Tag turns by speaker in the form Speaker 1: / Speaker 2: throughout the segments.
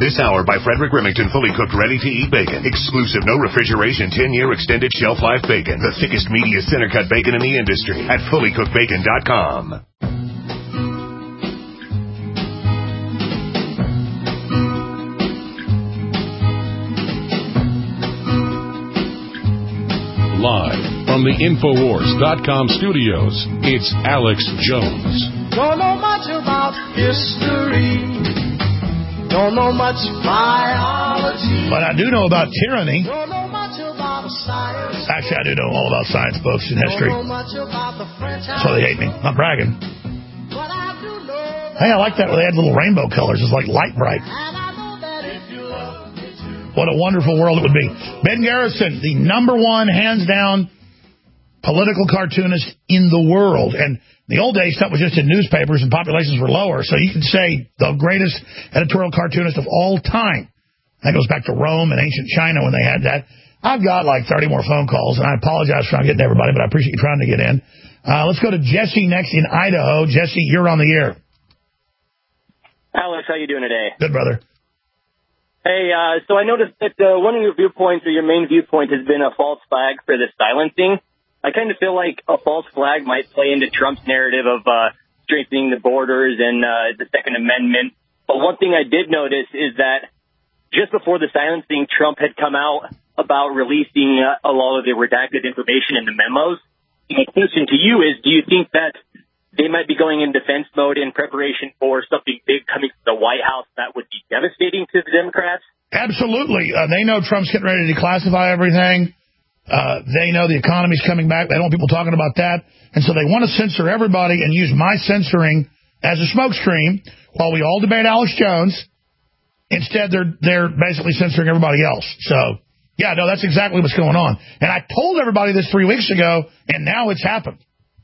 Speaker 1: This hour by Frederick Remington, fully cooked, ready-to-eat bacon. Exclusive, no refrigeration, 10-year extended shelf life bacon. The thickest, meatiest center-cut bacon in the industry at fullycookedbacon.com.
Speaker 2: Live from the Infowars.com studios, it's Alex Jones.
Speaker 3: Don't know much about history. Don't know much biology.
Speaker 4: But I do know about tyranny.
Speaker 3: Don't know much about science.
Speaker 4: Actually, I do know all about science books and history.
Speaker 3: Don't know much about the French.
Speaker 4: That's why they hate me. Not bragging.
Speaker 3: But I do know.
Speaker 4: Hey, I like that where they had little rainbow colors. It's like light bright.
Speaker 3: And I know that if you love me too.
Speaker 4: What a wonderful world it would be. Ben Garrison, the number one, hands down, political cartoonist in the world. And in the old days, stuff was just in newspapers and populations were lower. So you could say the greatest editorial cartoonist of all time. That goes back to Rome and ancient China when they had that. I've got like 30 more phone calls, and I apologize for not getting to everybody, but I appreciate you trying to get in. Let's go to Jesse next in Idaho. Jesse, you're on the air.
Speaker 5: Alex, how you doing today?
Speaker 4: Good, brother.
Speaker 5: Hey, so I noticed that one of your viewpoints, or your main viewpoint, has been a false flag for the silencing. I kind of feel like a false flag might play into Trump's narrative of strengthening the borders and the Second Amendment. But one thing I did notice is that just before the silencing, Trump had come out about releasing a lot of the redacted information in the memos. My question to you is, do you think that they might be going in defense mode in preparation for something big coming to the White House that would be devastating to the Democrats?
Speaker 4: Absolutely. They know Trump's getting ready to declassify everything. They know the economy's coming back. They don't want people talking about that. And so they want to censor everybody and use my censoring as a smokescreen while we all debate Alex Jones. Instead, they're basically censoring everybody else. So, yeah, no, that's exactly what's going on. And I told everybody this 3 weeks ago, and now it's happened.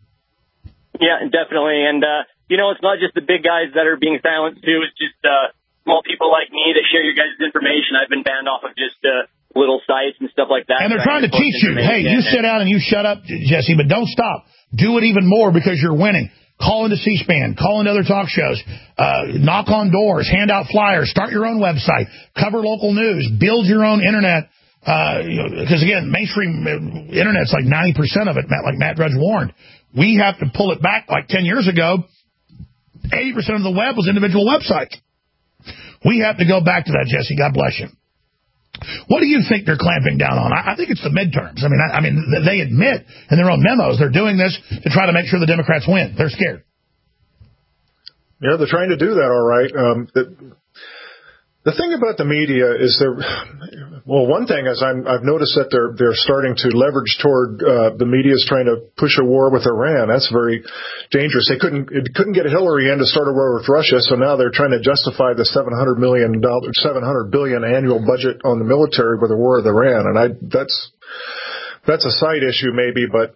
Speaker 5: Yeah, definitely. And, it's not just the big guys that are being silenced, too. It's just small people like me that share your guys' information. I've been banned off of just little sites and stuff like that.
Speaker 4: And they're trying to teach you, hey, you sit down and you shut up, Jesse, but don't stop. Do it even more because you're winning. Call into C-SPAN, call into other talk shows, knock on doors, hand out flyers, start your own website, cover local news, build your own internet. Because, again, mainstream internet's like 90% of it, like Matt Drudge warned. We have to pull it back like 10 years ago. 80% of the web was individual websites. We have to go back to that, Jesse. God bless you. What do you think they're clamping down on? I think it's the midterms. I mean, they admit in their own memos they're doing this to try to make sure the Democrats win. They're scared.
Speaker 6: Yeah, they're trying to do that, all right. The thing about the media is one thing is I've noticed that they're starting to leverage toward the media is trying to push a war with Iran. That's very dangerous. They couldn't get Hillary in to start a war with Russia, so now they're trying to justify the $700 billion annual budget on the military with a war with Iran. And that's a side issue maybe, but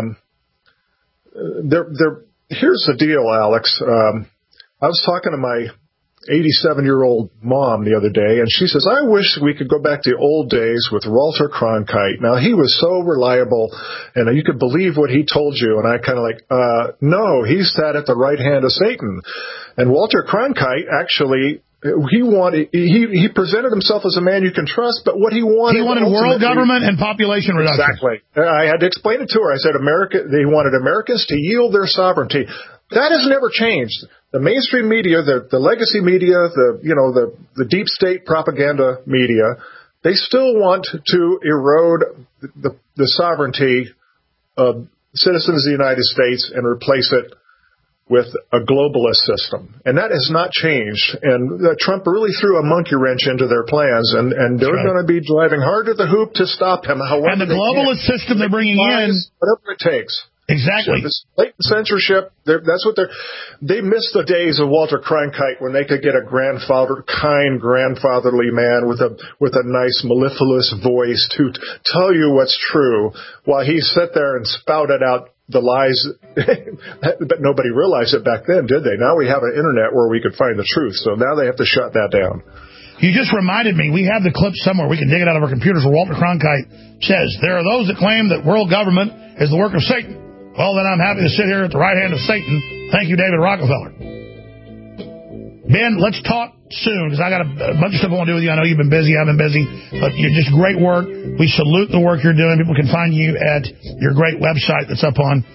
Speaker 6: here's the deal, Alex. I was talking to my 87-year-old mom the other day, and she says, I wish we could go back to the old days with Walter Cronkite. Now, he was so reliable, and you could believe what he told you. And I kind of no, he sat at the right hand of Satan. And Walter Cronkite actually, he presented himself as a man you can trust, but what he wanted
Speaker 4: world government and population reduction.
Speaker 6: Exactly. I had to explain it to her. I said, they wanted Americans to yield their sovereignty. That has never changed. The mainstream media, the legacy media, the deep state propaganda media, they still want to erode the sovereignty of citizens of the United States and replace it with a globalist system. And that has not changed. And Trump really threw a monkey wrench into their plans, and they're going to be driving hard at the hoop to stop him. However,
Speaker 4: and the globalist system they're bringing in,
Speaker 6: whatever it takes.
Speaker 4: Exactly.
Speaker 6: So this blatant censorship, that's what they miss the days of Walter Cronkite when they could get a grandfatherly man with a nice mellifluous voice to tell you what's true while he sat there and spouted out the lies. But nobody realized it back then, did they? Now we have an internet where we could find the truth. So now they have to shut that down.
Speaker 4: You just reminded me, we have the clip somewhere. We can dig it out of our computers where Walter Cronkite says, there are those that claim that world government is the work of Satan. Well, then I'm happy to sit here at the right hand of Satan. Thank you, David Rockefeller. Ben, let's talk soon, because I got a bunch of stuff I want to do with you. I know you've been busy, I've been busy, but you're just great work. We salute the work you're doing. People can find you at your great website that's up on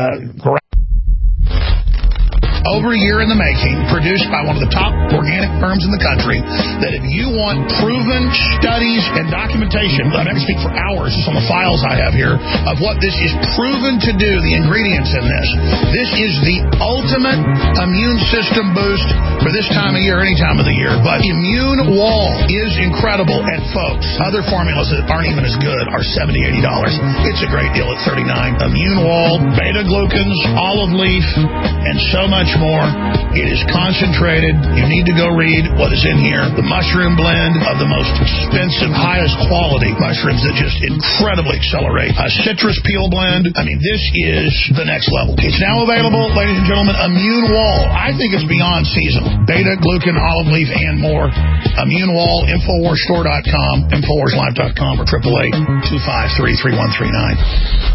Speaker 4: over a year in the making, produced by one of the top organic firms in the country, that if you want proven studies and documentation, I never speak for hours, just on the files I have here, of what this is proven to do, the ingredients in this. This is the ultimate immune system boost for this time of year, any time of the year. But Immune Wall is incredible, and folks, other formulas that aren't even as good are $70, $80. It's a great deal at $39. Immune Wall, beta-glucans, olive leaf, and so much more. It is concentrated. You need to go read what is in here. The mushroom blend of the most expensive, highest quality mushrooms that just incredibly accelerate. A citrus peel blend. I mean, this is the next level. It's now available, ladies and gentlemen. Immune Wall. I think it's beyond seasonal. Beta, glucan, olive leaf, and more. Immune Wall, InfoWarsStore.com, InfoWarsLive.com, or 888-253-3139.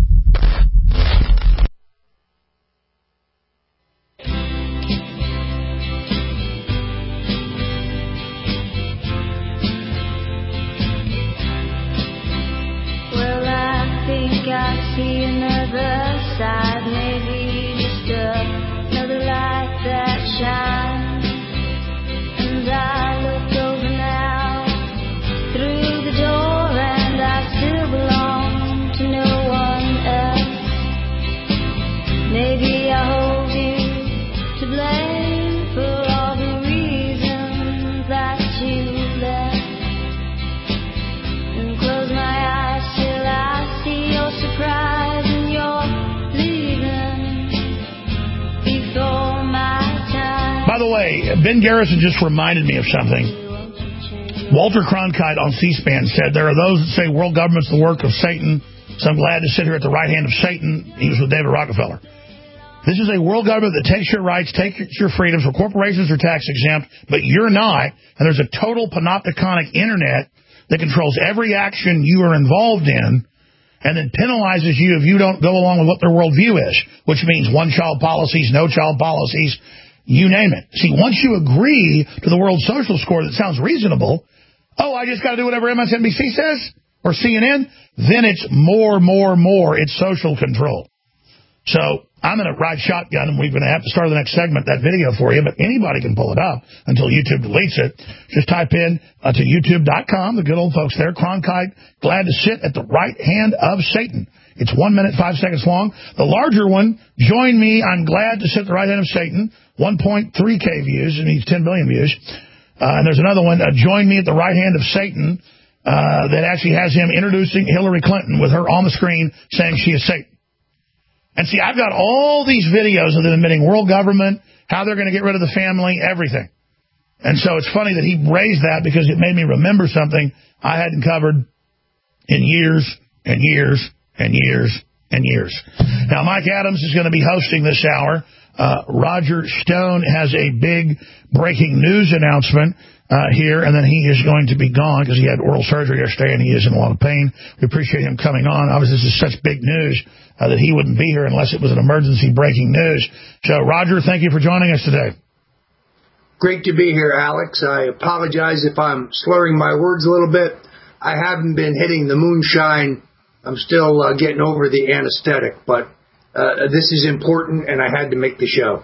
Speaker 7: I see another side, maybe just another light that shines. And I look over now through the door, and I still belong to no one else. Maybe I hold you to blame for all the reasons that you left, and close my eyes till I see your surprise and you're leaving before my time.
Speaker 4: By the way, Ben Garrison just reminded me of something. Walter Cronkite on C-SPAN said there are those that say world government's the work of Satan, so I'm glad to sit here at the right hand of Satan. He was with David Rockefeller. This is a world government that takes your rights, takes your freedoms, where corporations are tax exempt, but you're not, and there's a total panopticonic internet that controls every action you are involved in, and then penalizes you if you don't go along with what their worldview is, which means one-child policies, no-child policies, you name it. See, once you agree to the World Social Score that sounds reasonable, I just got to do whatever MSNBC says, or CNN, then it's more. It's social control. So I'm going to ride shotgun, and we're going to have to start the next segment, that video for you, but anybody can pull it up until YouTube deletes it. Just type in to youtube.com, the good old folks there, Cronkite, glad to sit at the right hand of Satan. It's 1 minute, 5 seconds long. The larger one, join me, I'm glad to sit at the right hand of Satan, 1.3K views, and he's 10 billion views. And there's another one, join me at the right hand of Satan, that actually has him introducing Hillary Clinton with her on the screen saying she is Satan. And see, I've got all these videos of them admitting world government, how they're going to get rid of the family, everything. And so it's funny that he raised that because it made me remember something I hadn't covered in years and years and years and years. Now, Mike Adams is going to be hosting this hour. Roger Stone has a big breaking news announcement here, and then he is going to be gone because he had oral surgery yesterday and he is in a lot of pain. We appreciate him coming on. Obviously, this is such big news that he wouldn't be here unless it was an emergency breaking news. So, Roger, thank you for joining us today.
Speaker 8: Great to be here, Alex. I apologize if I'm slurring my words a little bit. I haven't been hitting the moonshine. I'm still getting over the anesthetic, but this is important, and I had to make the show.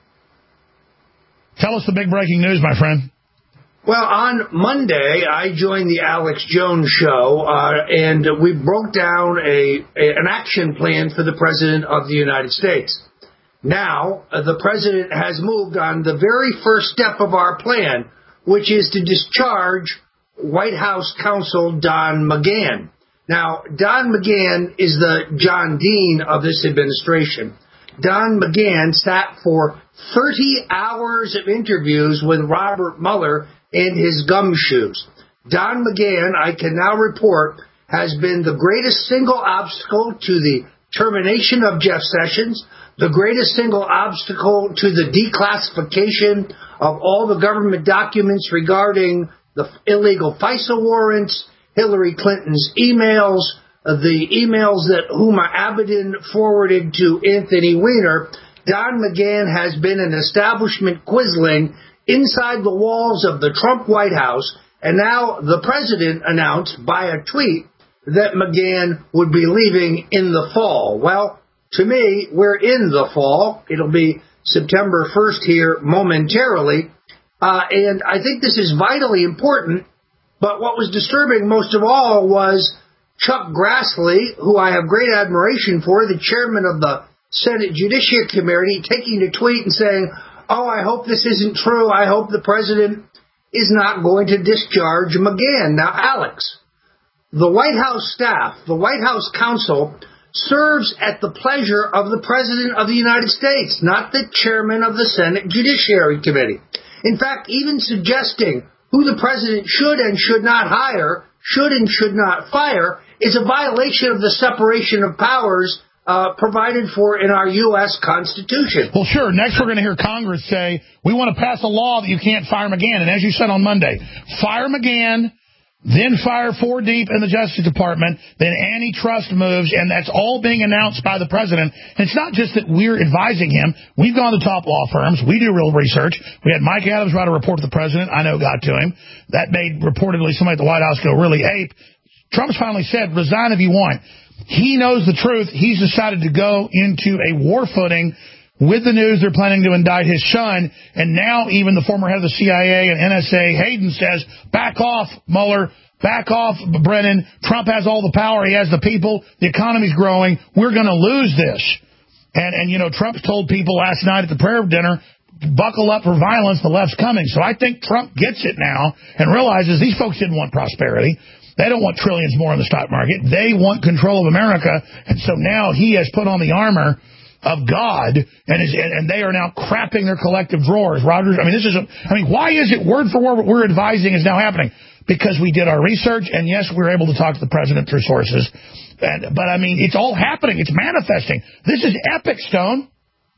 Speaker 4: Tell us the big breaking news, my friend.
Speaker 8: Well, on Monday, I joined the Alex Jones Show, and we broke down an action plan for the President of the United States. Now, the President has moved on the very first step of our plan, which is to discharge White House counsel Don McGahn. Now, Don McGahn is the John Dean of this administration. Don McGahn sat for 30 hours of interviews with Robert Mueller in his gumshoes. Don McGahn, I can now report, has been the greatest single obstacle to the termination of Jeff Sessions, the greatest single obstacle to the declassification of all the government documents regarding the illegal FISA warrants, Hillary Clinton's emails, the emails that Huma Abedin forwarded to Anthony Weiner. Don McGahn has been an establishment quisling inside the walls of the Trump White House, and now the president announced by a tweet that McGahn would be leaving in the fall. Well, to me, we're in the fall. It'll be September 1st here momentarily, and I think this is vitally important. But what was disturbing most of all was Chuck Grassley, who I have great admiration for, the chairman of the Senate Judiciary Committee, taking a tweet and saying, "Oh, I hope this isn't true. I hope the president is not going to discharge McGahn." Now, Alex, the White House staff, the White House counsel, serves at the pleasure of the President of the United States, not the chairman of the Senate Judiciary Committee. In fact, even suggesting who the president should and should not hire, should and should not fire, is a violation of the separation of powers provided for in our U.S. Constitution.
Speaker 4: Well, sure. Next, we're going to hear Congress say, we want to pass a law that you can't fire McGahn. And as you said on Monday, fire McGahn, then fire four deep in the Justice Department, then antitrust moves, and that's all being announced by the president. And it's not just that we're advising him. We've gone to top law firms. We do real research. We had Mike Adams write a report to the president. I know got to him. That made reportedly somebody at the White House go really ape. Trump's finally said, resign if you want. He knows the truth. He's decided to go into a war footing with the news they're planning to indict his son, and now even the former head of the CIA and NSA, Hayden, says, back off, Mueller, back off, Brennan. Trump has all the power. He has the people. The economy's growing. We're going to lose this. And you know, Trump told people last night at the prayer dinner, buckle up for violence, the left's coming. So I think Trump gets it now and realizes these folks didn't want prosperity. They don't want trillions more in the stock market. They want control of America. And so now he has put on the armor of God, and they are now crapping their collective drawers. Rogers, why is it word for word what we're advising is now happening? Because we did our research, and yes, we were able to talk to the president through sources. But it's all happening. It's manifesting. This is epic, Stone.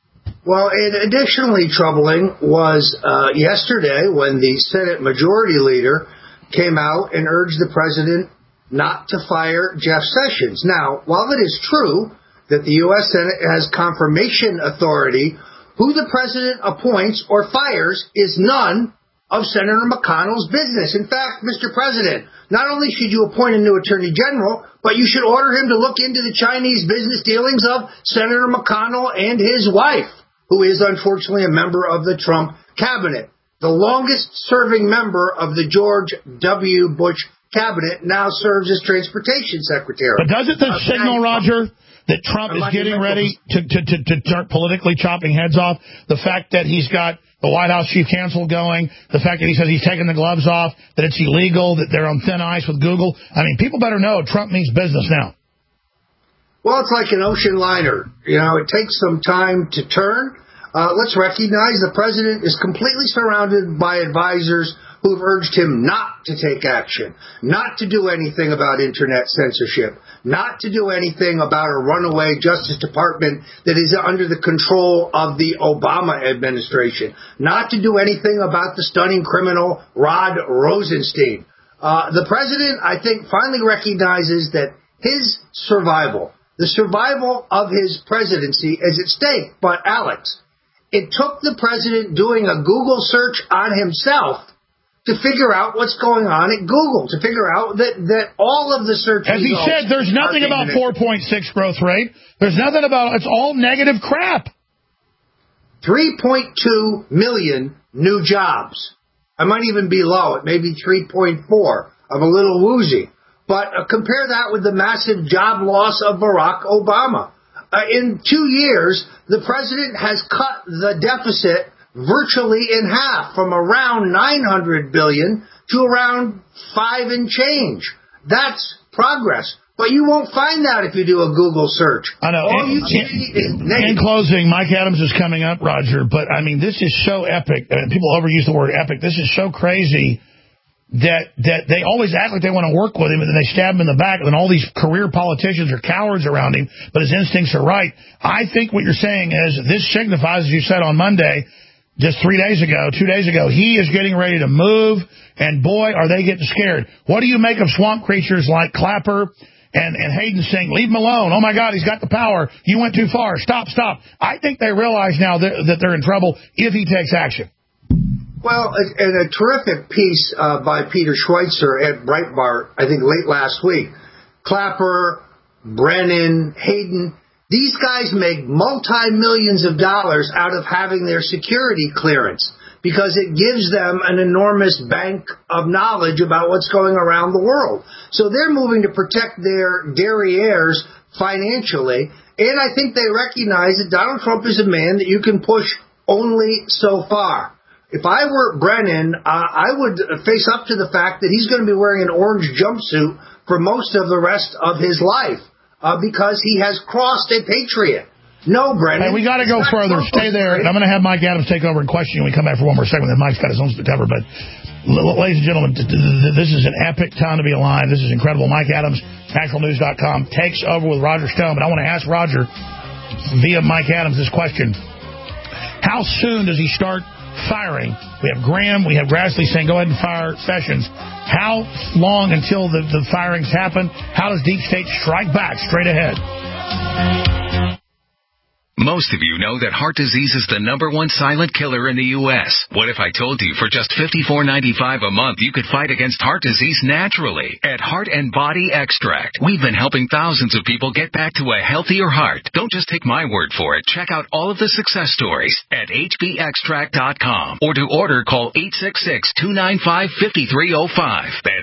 Speaker 8: Well, and additionally troubling was yesterday when the Senate Majority Leader came out and urged the president not to fire Jeff Sessions. Now, while it is true that the U.S. Senate has confirmation authority, who the president appoints or fires is none of Senator McConnell's business. In fact, Mr. President, not only should you appoint a new attorney general, but you should order him to look into the Chinese business dealings of Senator McConnell and his wife, who is unfortunately a member of the Trump cabinet. The longest-serving member of the George W. Bush cabinet now serves as transportation secretary.
Speaker 4: But doesn't this signal, Roger, that Trump is getting ready to start politically chopping heads off? The fact that he's got the White House chief counsel going, the fact that he says he's taking the gloves off, that it's illegal, that they're on thin ice with Google. People better know Trump means business now.
Speaker 8: Well, it's like an ocean liner. It takes some time to turn. Let's recognize the president is completely surrounded by advisors who have urged him not to take action, not to do anything about internet censorship, not to do anything about a runaway Justice Department that is under the control of the Obama administration, not to do anything about the stunning criminal Rod Rosenstein. The president, I think, finally recognizes that his survival, the survival of his presidency is at stake. But, Alex, it took the president doing a Google search on himself to figure out what's going on at Google, to figure out that all of the search
Speaker 4: results... As he said, there's nothing about 4.6 growth rate. There's nothing about... It's all negative crap.
Speaker 8: 3.2 million new jobs. I might even be low. It may be 3.4. I'm a little woozy. But compare that with the massive job loss of Barack Obama. In 2 years, the president has cut the deficit virtually in half, from around $900 billion to around 5 and change. That's progress. But you won't find that if you do a Google search.
Speaker 4: I know.
Speaker 8: All you see is negative.
Speaker 4: In closing, Mike Adams is coming up, Roger. But, this is so epic. People overuse the word epic. This is so crazy that they always act like they want to work with him, and then they stab him in the back, and then all these career politicians are cowards around him, but his instincts are right. I think what you're saying is this signifies, as you said on Monday, just 2 days ago, he is getting ready to move, and boy, are they getting scared. What do you make of swamp creatures like Clapper and Hayden saying, leave him alone. Oh, my God, he's got the power. You went too far. Stop. I think they realize now that they're in trouble if he takes action.
Speaker 8: Well, and a terrific piece by Peter Schweitzer at Breitbart, I think late last week. Clapper, Brennan, Hayden, these guys make multi-millions of dollars out of having their security clearance because it gives them an enormous bank of knowledge about what's going around the world. So they're moving to protect their derrieres financially, and I think they recognize that Donald Trump is a man that you can push only so far. If I were Brennan, I would face up to the fact that he's going to be wearing an orange jumpsuit for most of the rest of his life because he has crossed a patriot. No, Brennan.
Speaker 4: Hey, we got to go further. Stay there. I'm going to have Mike Adams take over and question you when we come back for one more segment. Then Mike's got his own to cover. But, ladies and gentlemen, this is an epic time to be alive. This is incredible. Mike Adams, naturalnews.com, takes over with Roger Stone. But I want to ask Roger, via Mike Adams, this question. How soon does he start firing? We have Graham, we have Grassley saying go ahead and fire Sessions. How long until the firings happen? How does Deep State strike back straight ahead?
Speaker 9: Most of you know that heart disease is the #1 silent killer in the U.S. What if I told you for just $54.95 a month you could fight against heart disease naturally at Heart and Body Extract? We've been helping thousands of people get back to a healthier heart. Don't just take my word for it. Check out all of the success stories at hbextract.com or to order call 866-295-5305. That's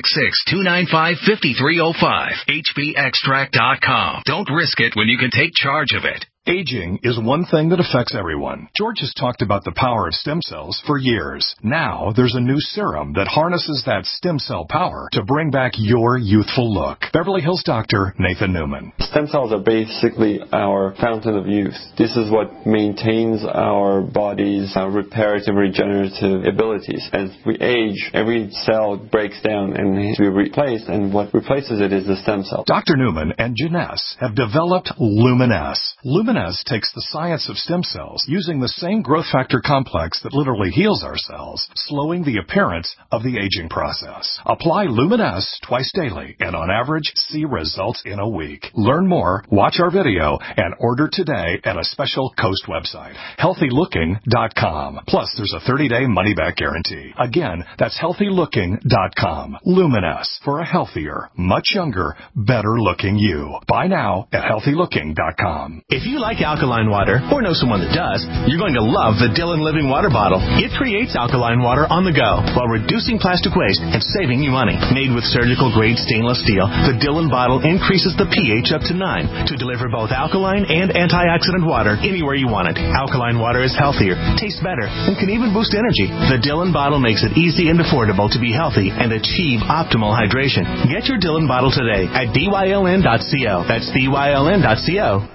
Speaker 9: 866-295-5305. hbextract.com. Don't risk it when you can take charge of it.
Speaker 10: Aging is one thing that affects everyone. George has talked about the power of stem cells for years. Now, there's a new serum that harnesses that stem cell power to bring back your youthful look. Beverly Hills doctor Nathan Newman.
Speaker 11: Stem cells are basically our fountain of youth. This is what maintains our body's reparative, regenerative abilities. As we age, every cell breaks down and needs to be replaced, and what replaces it is the stem cell.
Speaker 10: Dr. Newman and Janess have developed Luminess. Luminess takes the science of stem cells using the same growth factor complex that literally heals our cells, slowing the appearance of the aging process. Apply Luminess twice daily and on average see results in a week. Learn more, watch our video, and order today at a special Coast website, healthylooking.com. Plus, there's a 30-day money-back guarantee. Again, that's healthylooking.com. Luminess for a healthier, much younger, better-looking you. Buy now at healthylooking.com.
Speaker 12: If you like alkaline water, or know someone that does, you're going to love the Dylan Living Water Bottle. It creates alkaline water on the go while reducing plastic waste and saving you money. Made with surgical-grade stainless steel, the Dylan bottle increases the pH up to 9 to deliver both alkaline and antioxidant water anywhere you want it. Alkaline water is healthier, tastes better, and can even boost energy. The Dylan bottle makes it easy and affordable to be healthy and achieve optimal hydration. Get your Dylan bottle today at dyln.co. That's dyln.co.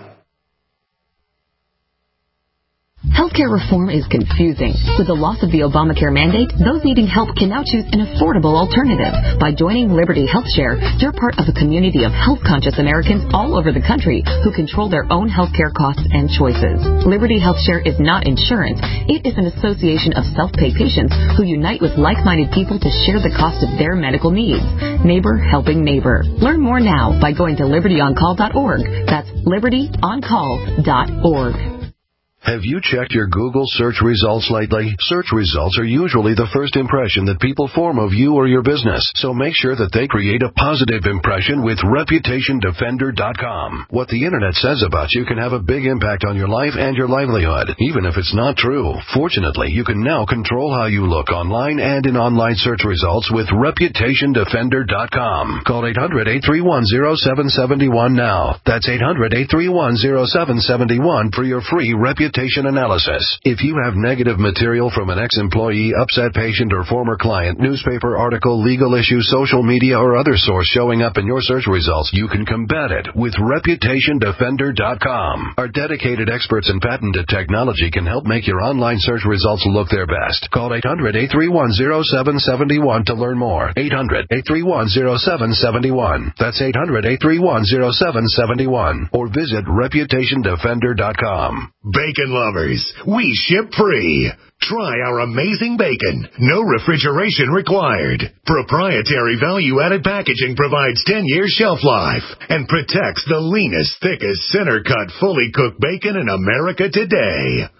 Speaker 13: Healthcare reform is confusing. With the loss of the Obamacare mandate, those needing help can now choose an affordable alternative. By joining Liberty HealthShare, you're part of a community of health-conscious Americans all over the country who control their own healthcare costs and choices. Liberty HealthShare is not insurance. It is an association of self-pay patients who unite with like-minded people to share the cost of their medical needs. Neighbor helping neighbor. Learn more now by going to libertyoncall.org. That's libertyoncall.org.
Speaker 14: Have you checked your Google search results lately? Search results are usually the first impression that people form of you or your business, so make sure that they create a positive impression with ReputationDefender.com. What the Internet says about you can have a big impact on your life and your livelihood, even if it's not true. Fortunately, you can now control how you look online and in online search results with ReputationDefender.com. Call 800-831-0771 now. That's 800-831-0771 for your free reputation analysis. If you have negative material from an ex-employee, upset patient, or former client, newspaper article, legal issue, social media, or other source showing up in your search results, you can combat it with ReputationDefender.com. Our dedicated experts in patented technology can help make your online search results look their best. Call 800-831-0771 to learn more. 800-831-0771. That's 800-831-0771. Or visit ReputationDefender.com.
Speaker 1: Bacon lovers, we ship free. Try our amazing bacon. No refrigeration required. Proprietary value-added packaging provides 10-year shelf life and protects the leanest, thickest, center-cut, fully cooked bacon in America today.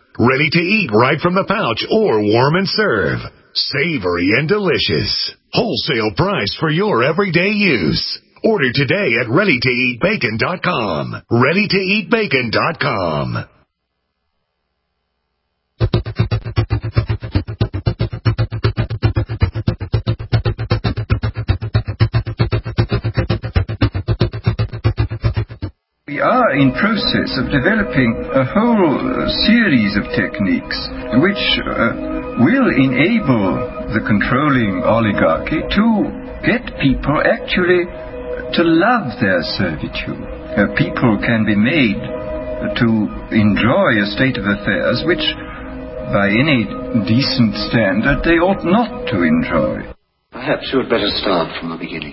Speaker 1: Ready to eat right from the pouch or warm and serve. Savory and delicious. Wholesale price for your everyday use. Order today at ReadyToEatBacon.com. ReadyToEatBacon.com.
Speaker 15: We are in process of developing a whole series of techniques which will enable the controlling oligarchy to get people actually to love their servitude. People can be made to enjoy a state of affairs which, by any decent standard, they ought not to enjoy.
Speaker 16: Perhaps you had better start from the beginning.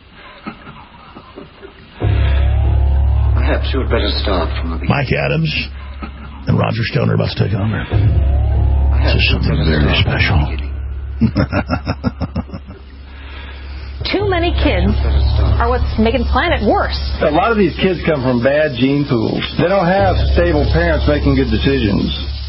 Speaker 16: Perhaps you had better start from the beginning.
Speaker 4: Mike Adams and Roger Stone are about to take over. This is something very special.
Speaker 17: Too many kids are what's making the planet worse.
Speaker 18: A lot of these kids come from bad gene pools. They don't have stable parents making good decisions.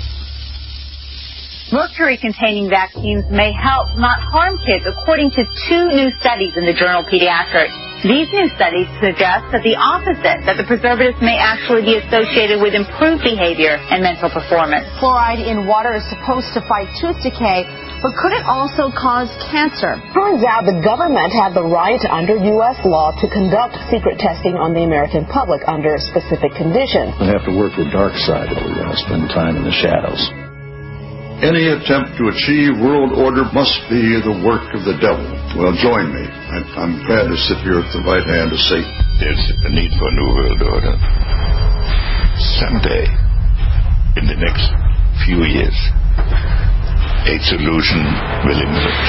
Speaker 19: Mercury-containing vaccines may help, not harm kids, according to 2 new studies in the journal Pediatrics. These new studies suggest that the opposite, that the preservatives may actually be associated with improved behavior and mental performance.
Speaker 20: Fluoride in water is supposed to fight tooth decay, but could it also cause cancer?
Speaker 21: Turns out the government had the right under U.S. law to conduct secret testing on the American public under specific conditions.
Speaker 22: We have to work the dark side if we want to spend time in the shadows.
Speaker 23: Any attempt to achieve world order must be the work of the devil. Well, join me. I'm glad to sit here at the right hand of Satan.
Speaker 24: There's a need for a new world order. Someday, in the next few years, a solution will emerge.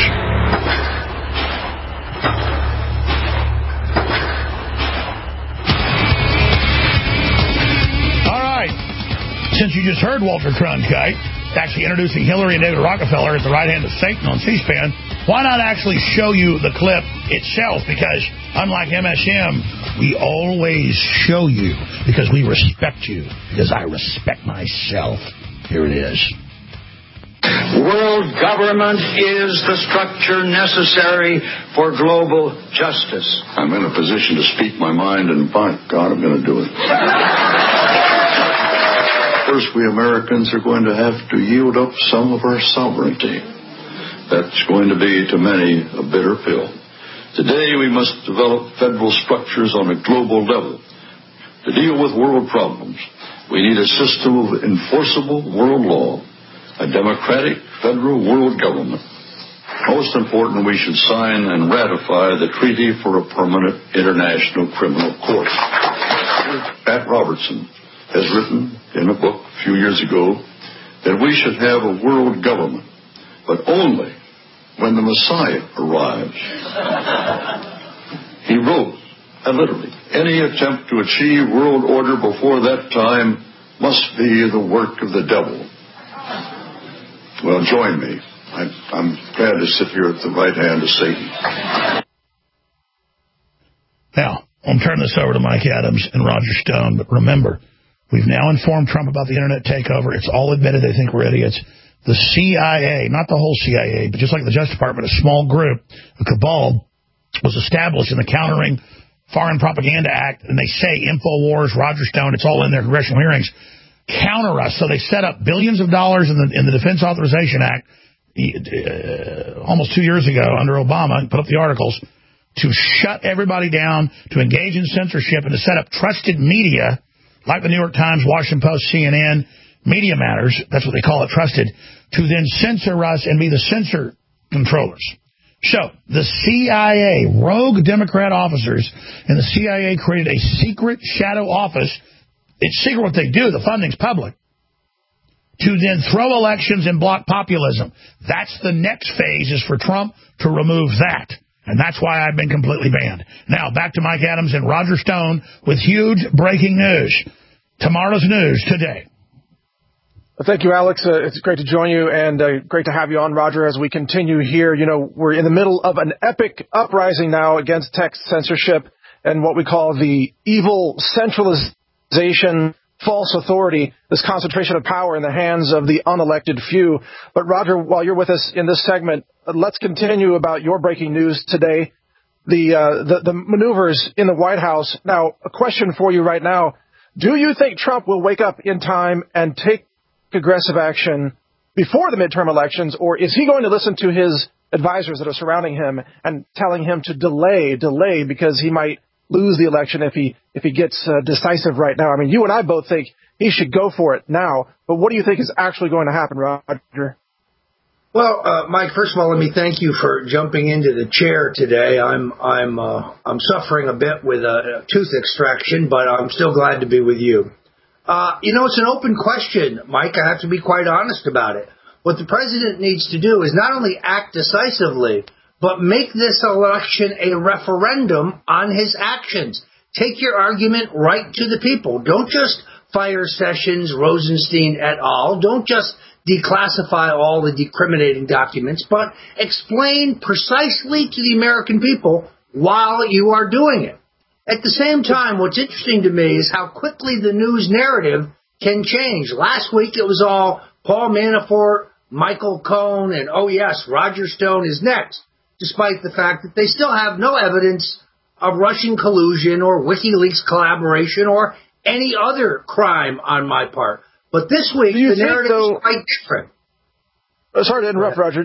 Speaker 4: All right. Since you just heard Walter Cronkite actually introducing Hillary and David Rockefeller as the right hand of Satan on C-SPAN, why not actually show you the clip itself? Because unlike MSM, we always show you because we respect you, because I respect myself. Here it is.
Speaker 25: World government is the structure necessary for global justice.
Speaker 23: I'm in a position to speak my mind, and by God, I'm going to do it. First, we Americans are going to have to yield up some of our sovereignty. That's going to be, to many, a bitter pill. Today, we must develop federal structures on a global level. To deal with world problems, we need a system of enforceable world law, a democratic federal world government. Most important, we should sign and ratify the Treaty for a Permanent International Criminal Court. Pat Robertson has written in a book a few years ago that we should have a world government, but only when the Messiah arrives. He wrote, and literally, any attempt to achieve world order before that time must be the work of the devil. Well, join me. I'm glad to sit here at the right hand of Satan.
Speaker 4: Now, I'll turn this over to Mike Adams and Roger Stone, but remember, we've now informed Trump about the internet takeover. It's all admitted they think we're idiots. The CIA, not the whole CIA, but just like the Justice Department, a small group, a cabal, was established in the Countering Foreign Propaganda Act, and they say InfoWars, Roger Stone, it's all in their congressional hearings, counter us. So they set up billions of dollars in the Defense Authorization Act almost 2 years ago under Obama, and put up the articles, to shut everybody down, to engage in censorship, and to set up trusted media like the New York Times, Washington Post, CNN, Media Matters, that's what they call it, trusted, to then censor us and be the censor controllers. So, the CIA, rogue Democrat officers in the CIA created a secret shadow office. It's secret what they do, the funding's public, to then throw elections and block populism. That's the next phase, is for Trump to remove that. And that's why I've been completely banned. Now, back to Mike Adams and Roger Stone with huge breaking news. Tomorrow's news today.
Speaker 26: Thank you, Alex. It's great to join you, and great to have you on, Roger, as we continue here. You know, we're in the middle of an epic uprising now against text censorship and what we call the evil centralization false authority, this concentration of power in the hands of the unelected few. But Roger, while you're with us in this segment, let's continue about your breaking news today, the maneuvers in the White House. Now, a question for you right now. Do you think Trump will wake up in time and take aggressive action before the midterm elections, or is he going to listen to his advisors that are surrounding him and telling him to delay because he might lose the election if he gets decisive right now? I mean, you and I both think he should go for it now, but what do you think is actually going to happen, Roger?
Speaker 2: Well, Mike, first of all, let me thank you for jumping into the chair today. I'm suffering a bit with a tooth extraction, but I'm still glad to be with you. It's an open question, Mike. I have to be quite honest about it. What the president needs to do is not only act decisively, but make this election a referendum on his actions. Take your argument right to the people. Don't just fire Sessions, Rosenstein et al. Don't just declassify all the decriminating documents, but explain precisely to the American people while you are doing it. At the same time, what's interesting to me is how quickly the news narrative can change. Last week it was all Paul Manafort, Michael Cohen, and oh yes, Roger Stone is next, despite the fact that they still have no evidence of Russian collusion or WikiLeaks collaboration or any other crime on my part. But this week, the narrative is quite different.
Speaker 26: Sorry to interrupt, Roger.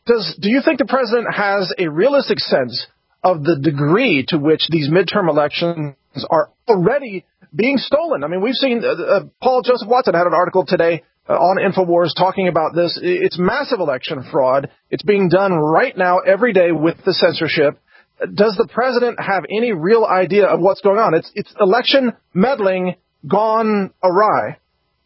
Speaker 26: Do you think the president has a realistic sense of the degree to which these midterm elections are already being stolen? I mean, we've seen Paul Joseph Watson had an article today on InfoWars talking about this. It's massive election fraud. It's being done right now every day with the censorship. Does the president have any real idea of what's going on? It's election meddling gone awry.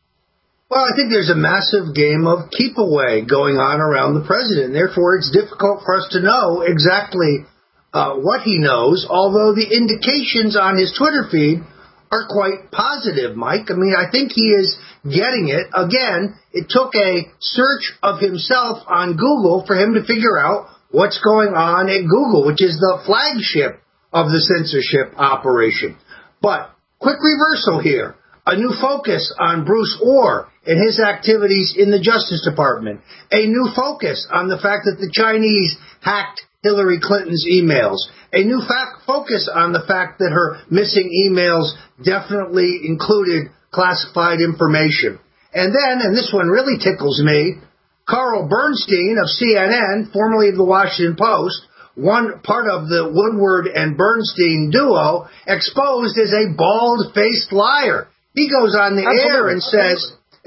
Speaker 2: Well, I think there's a massive game of keep away going on around the president. Therefore, it's difficult for us to know exactly what he knows, although the indications on his Twitter feed are quite positive, Mike. I mean, I think he is getting it. Again, it took a search of himself on Google for him to figure out what's going on at Google, which is the flagship of the censorship operation. But quick reversal here. A new focus on Bruce Orr and his activities in the Justice Department. A new focus on the fact that the Chinese hacked Hillary Clinton's emails. A new focus on the fact that her missing emails definitely included classified information. And then, and this one really tickles me, Carl Bernstein of CNN, formerly of the Washington Post, one part of the Woodward and Bernstein duo, exposed as a bald-faced liar. He goes on the air and says,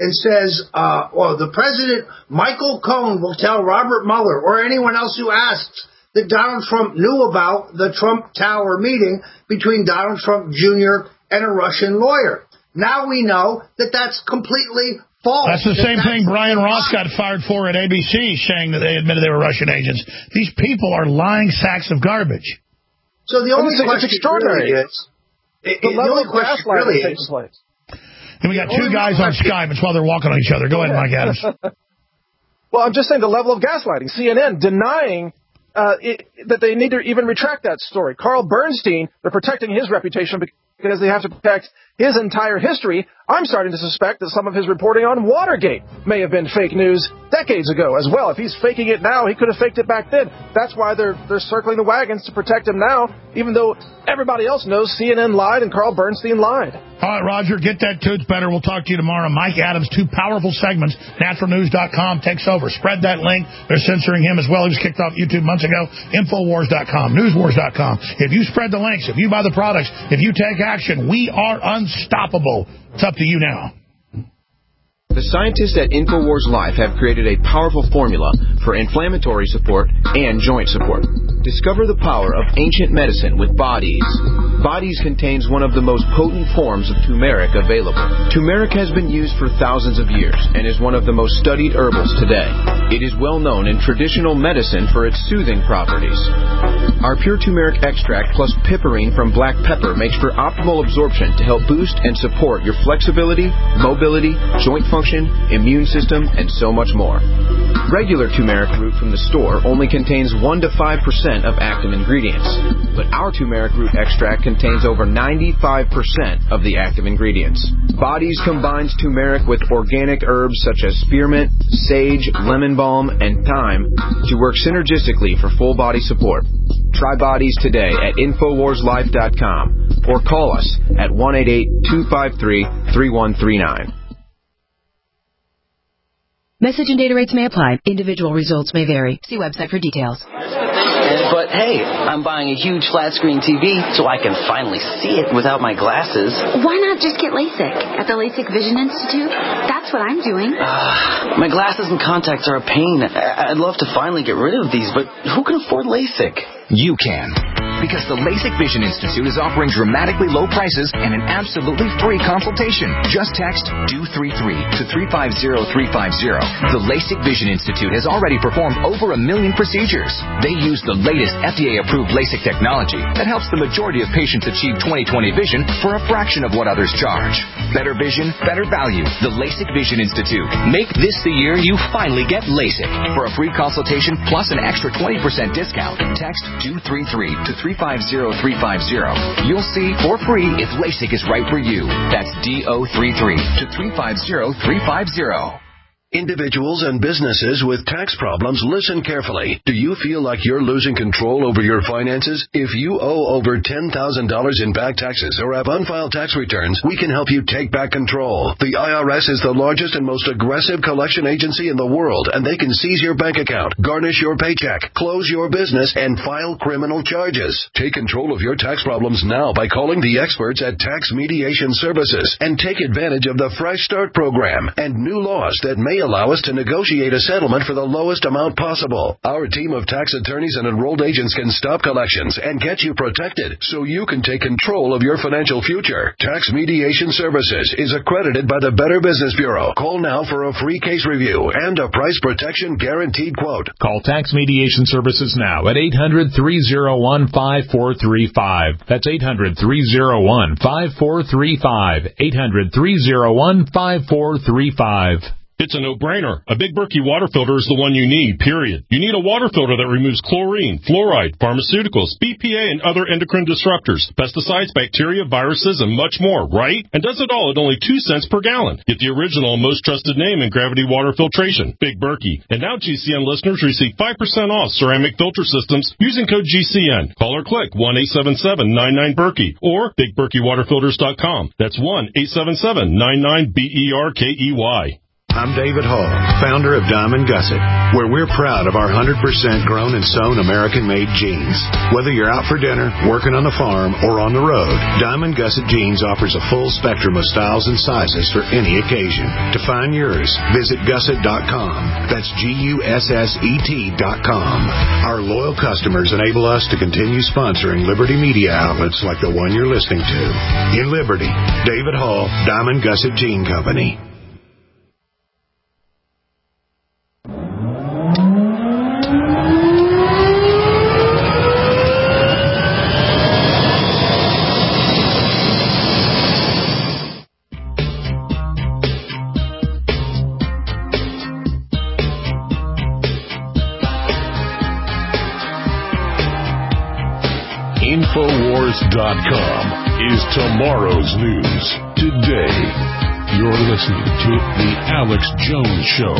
Speaker 2: the president, Michael Cohen, will tell Robert Mueller or anyone else who asks that Donald Trump knew about the Trump Tower meeting between Donald Trump Jr. and a Russian lawyer. Now we know that that's completely false.
Speaker 4: That's the same thing Brian Ross got fired for at ABC, saying that they admitted they were Russian agents. These people are lying sacks of garbage.
Speaker 2: So the only question really is,
Speaker 26: the level of gaslighting taking place.
Speaker 4: And we got two guys on Skype. It's while they're walking on each other. Go ahead, Mike Adams.
Speaker 26: Well, I'm just saying the level of gaslighting. CNN denying that they need to even retract that story. Carl Bernstein, they're protecting his reputation because they have to protect his entire history. I'm starting to suspect that some of his reporting on Watergate may have been fake news decades ago as well. If he's faking it now, he could have faked it back then. That's why they're circling the wagons to protect him now, even though everybody else knows CNN lied and Carl Bernstein lied.
Speaker 4: All right, Roger, get that tooth better. We'll talk to you tomorrow. Mike Adams, two powerful segments. NaturalNews.com takes over. Spread that link. They're censoring him as well. He was kicked off YouTube months ago. Infowars.com, Newswars.com. If you spread the links, if you buy the products, if you take action, we are unstoppable. It's up to you now.
Speaker 3: The scientists at InfoWars Life have created a powerful formula for inflammatory support and joint support. Discover the power of ancient medicine with Bodies. Bodies contains one of the most potent forms of turmeric available. Turmeric has been used for thousands of years and is one of the most studied herbals today. It is well known in traditional medicine for its soothing properties. Our pure turmeric extract plus piperine from black pepper makes for optimal absorption to help boost and support your flexibility, mobility, joint function, immune system, and so much more. Regular turmeric root from the store only contains 1 to 5% of active ingredients, but our turmeric root extract contains over 95% of the active ingredients. Bodies combines turmeric with organic herbs such as spearmint, sage, lemon balm, and thyme to work synergistically for full body support. Try Bodies today at InfoWarsLife.com or call us at 1-888-253-3139.
Speaker 5: Message and data rates may apply. Individual results may vary. See website for details.
Speaker 6: But hey, I'm buying a huge flat screen TV so I can finally see it without my glasses.
Speaker 7: Why not just get LASIK at the LASIK Vision Institute? That's what I'm doing.
Speaker 6: My glasses and contacts are a pain. I'd love to finally get rid of these, but who can afford LASIK?
Speaker 8: You can. Because the LASIK Vision Institute is offering dramatically low prices and an absolutely free consultation. Just text DO33 to 350350. The LASIK Vision Institute has already performed over 1 million procedures. They use the latest FDA-approved LASIK technology that helps the majority of patients achieve 20/20 vision for a fraction of what others charge. Better vision, better value. The LASIK Vision Institute. Make this the year you finally get LASIK. For a free consultation plus an extra 20% discount, text DO33 to 350350. You'll see for free if LASIK is right for you. That's DO33 to 350350.
Speaker 14: Individuals and businesses with tax problems, listen carefully. Do you feel like you're losing control over your finances? If you owe over $10,000 in back taxes or have unfiled tax returns, we can help you take back control. The IRS is the largest and most aggressive collection agency in the world, and they can seize your bank account, garnish your paycheck, close your business, and file criminal charges. Take control of your tax problems now by calling the experts at Tax Mediation Services and take advantage of the Fresh Start program and new laws that may allow us to negotiate a settlement for the lowest amount possible. Our team of tax attorneys and enrolled agents can stop collections and get you protected so you can take control of your financial future. Tax Mediation Services is accredited by the Better Business Bureau. Call now for a free case review and a price protection guaranteed quote.
Speaker 9: Call Tax Mediation Services now at 800-301-5435. That's 800-301-5435. 800-301-5435.
Speaker 11: It's a no-brainer. A Big Berkey water filter is the one you need, period. You need a water filter that removes chlorine, fluoride, pharmaceuticals, BPA, and other endocrine disruptors, pesticides, bacteria, viruses, and much more, right? And does it all at only 2 cents per gallon. Get the original and most trusted name in gravity water filtration, Big Berkey. And now GCN listeners receive 5% off ceramic filter systems using code GCN. Call or click 1-877-99-BERKEY or BigBerkeyWaterFilters.com. That's 1-877-99-BERKEY.
Speaker 1: I'm David Hall, founder of Diamond Gusset, where we're proud of our 100% grown and sewn American-made jeans. Whether you're out for dinner, working on the farm, or on the road, Diamond Gusset Jeans offers a full spectrum of styles and sizes for any occasion. To find yours, visit Gusset.com. That's GUSSET.com. Our loyal customers enable us to continue sponsoring Liberty media outlets like the one you're listening to. In Liberty, David Hall, Diamond Gusset Jean Company.
Speaker 27: Infowars.com is tomorrow's news today. You're listening to The Alex Jones Show.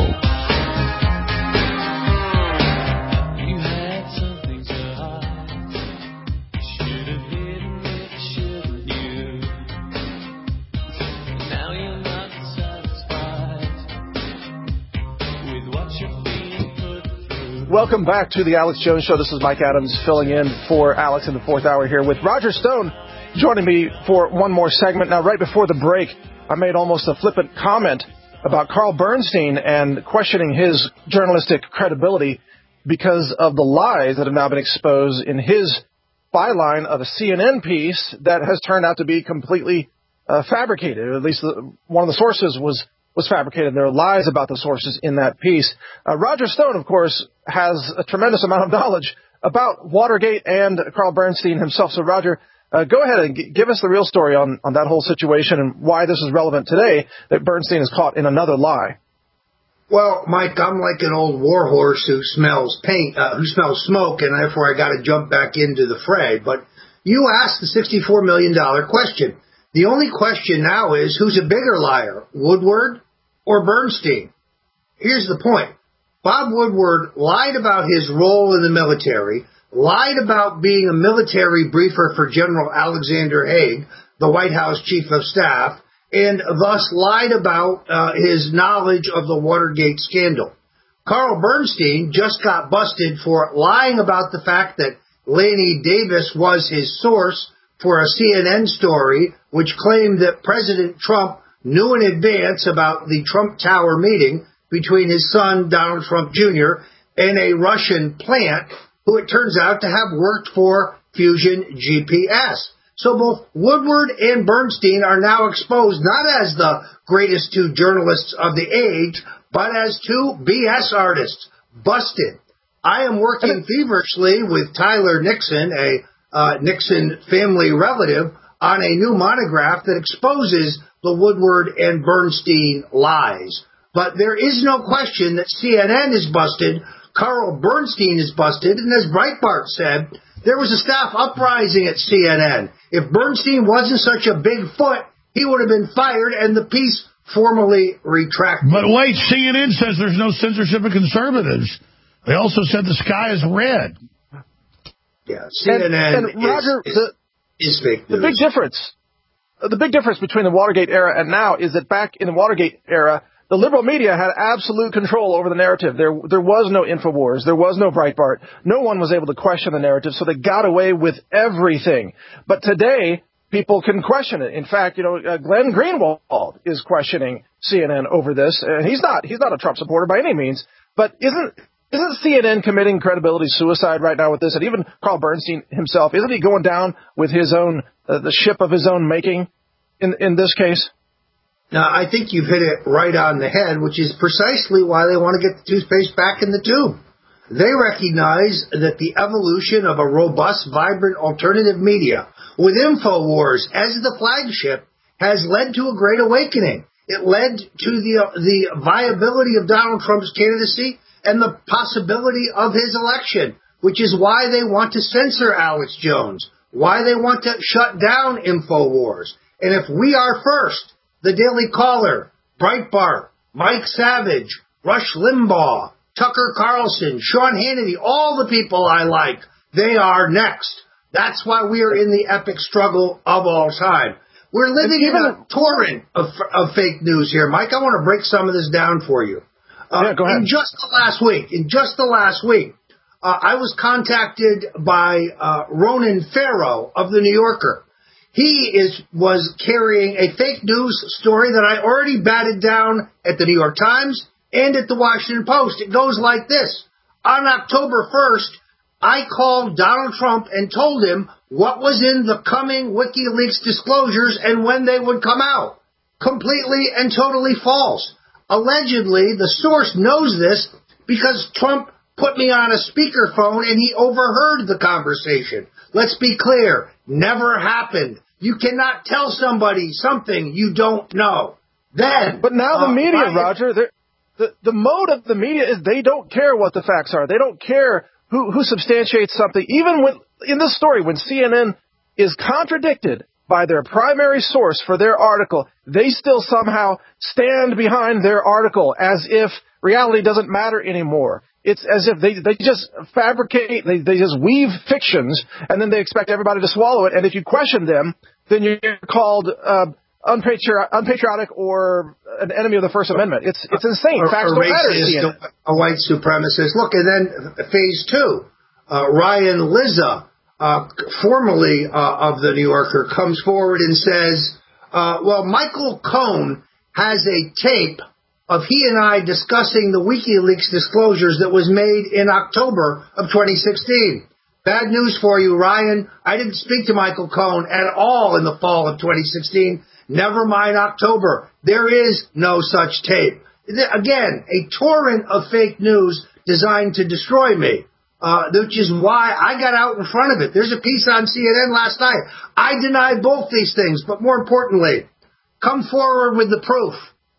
Speaker 26: Welcome back to the Alex Jones Show. This is Mike Adams filling in for Alex in the fourth hour here with Roger Stone joining me for one more segment. Now, right before the break, I made almost a flippant comment about Carl Bernstein and questioning his journalistic credibility because of the lies that have now been exposed in his byline of a CNN piece that has turned out to be completely fabricated. At least one of the sources was fabricated. There are lies about the sources in that piece. Roger Stone, of course, has a tremendous amount of knowledge about Watergate and Carl Bernstein himself. So, Roger, go ahead and give us the real story on that whole situation and why this is relevant today that Bernstein is caught in another lie.
Speaker 2: Well, Mike, I'm like an old war horse who smells who smells smoke, and therefore I got to jump back into the fray. But you asked the $64 million question. The only question now is, who's a bigger liar, Woodward or Bernstein? Here's the point. Bob Woodward lied about his role in the military, lied about being a military briefer for General Alexander Haig, the White House chief of staff, and thus lied about his knowledge of the Watergate scandal. Carl Bernstein just got busted for lying about the fact that Laney Davis was his source for a CNN story which claimed that President Trump knew in advance about the Trump Tower meeting between his son, Donald Trump Jr., and a Russian plant who it turns out to have worked for Fusion GPS. So both Woodward and Bernstein are now exposed not as the greatest two journalists of the age, but as two BS artists. Busted. I am working feverishly with Tyler Nixon, a Nixon family relative, on a new monograph that exposes the Woodward and Bernstein lies. But there is no question that CNN is busted, Carl Bernstein is busted, and as Breitbart said, there was a staff uprising at CNN. If Bernstein wasn't such a big foot, he would have been fired and the piece formally retracted.
Speaker 4: But wait, CNN says there's no censorship of conservatives. They also said the sky is red.
Speaker 2: Yeah, CNN
Speaker 26: and Roger,
Speaker 2: is fake news.
Speaker 26: The big difference between the Watergate era and now is that back in the Watergate era, the liberal media had absolute control over the narrative. There was no InfoWars. There was no Breitbart. No one was able to question the narrative, so they got away with everything. But today, people can question it. In fact, Glenn Greenwald is questioning CNN over this. He's not a Trump supporter by any means. But isn't CNN committing credibility suicide right now with this? And even Carl Bernstein himself, isn't he going down with his own the ship of his own making in this case?
Speaker 2: Now, I think you've hit it right on the head, which is precisely why they want to get the toothpaste back in the tube. They recognize that the evolution of a robust, vibrant alternative media with InfoWars as the flagship has led to a great awakening. It led to the viability of Donald Trump's candidacy and the possibility of his election, which is why they want to censor Alex Jones, why they want to shut down InfoWars. And if we are first, the Daily Caller, Breitbart, Mike Savage, Rush Limbaugh, Tucker Carlson, Sean Hannity, all the people I like, they are next. That's why we are in the epic struggle of all time. We're living in a torrent of fake news here. Mike, I want to break some of this down for you.
Speaker 26: Yeah, go ahead.
Speaker 2: In just the last week, I was contacted by Ronan Farrow of The New Yorker. He was carrying a fake news story that I already batted down at the New York Times and at the Washington Post. It goes like this. On October 1st, I called Donald Trump and told him what was in the coming WikiLeaks disclosures and when they would come out. Completely and totally false. Allegedly, the source knows this because Trump put me on a speakerphone and he overheard the conversation. Let's be clear. Never happened. You cannot tell somebody something you don't know. But
Speaker 26: now the media, Roger, the mode of the media is they don't care what the facts are. They don't care who substantiates something. Even in this story, when CNN is contradicted by their primary source for their article, they still somehow stand behind their article as if reality doesn't matter anymore. It's as if they just fabricate, they just weave fictions, and then they expect everybody to swallow it. And if you question them, then you're called unpatriotic or an enemy of the First Amendment. It's insane. Facts don't matter.
Speaker 2: A white supremacist. Look, and then phase two, Ryan Lizza, formerly of The New Yorker, comes forward and says, Michael Cohen has a tape of he and I discussing the WikiLeaks disclosures that was made in October of 2016. Bad news for you, Ryan. I didn't speak to Michael Cohen at all in the fall of 2016. Never mind October. There is no such tape. Again, a torrent of fake news designed to destroy me. which is why I got out in front of it. There's a piece on CNN last night. I deny both these things, but more importantly, come forward with the proof.